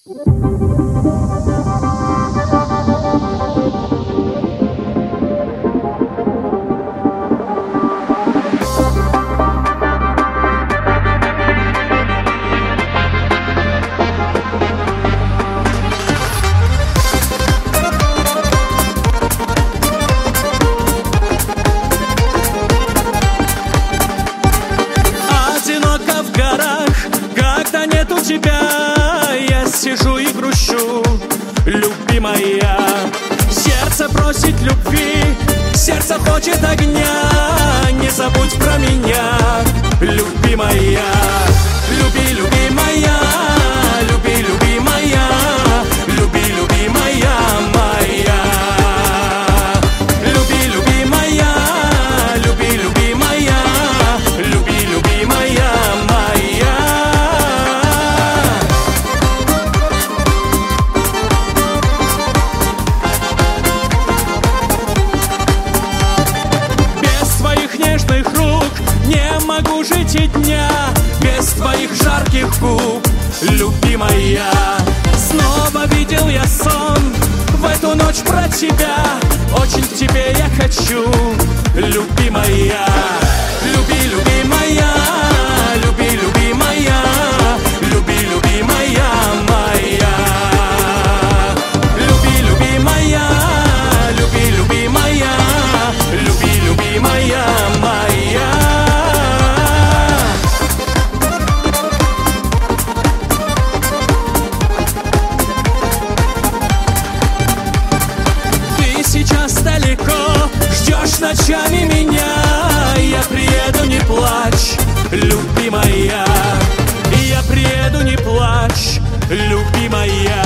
Одиноко в горах, когда нету тебя, я сижу и грущу, любимая. Сердце просит любви, сердце хочет огня. Не забудь про меня, любимая. Люби, любимая, люби, любимая, люби, любимая моя. Люби, любимая, люби, любимая, люби, любимая моя. Без твоих нежных рук не могу жить и дня, без твоих жарких губ, любимая. Снова видел я сон в эту ночь про тебя, очень к тебе я хочу, любимая. Люби, любимая, люби, любимая, люби, любимая моя. Люби, любимая, люби, любимая, люби, любимая моя. Ты сейчас далеко, ждешь ночами меня. Я приеду, не плачь, любимая. Я приеду, не плачь, любимая.